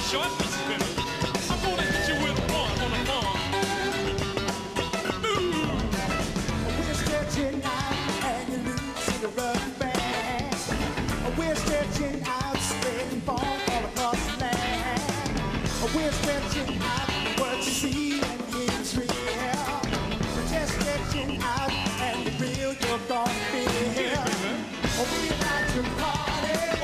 short, Mrs. Bennett. I'm gonna hit you with one on the farm. We're stretching out and you're losing the rubber band. We're stretching out, spreading foam all across the land. We're stretching out what you see and it's real. We're just stretching out and the real you're gonna feel. We're not your party.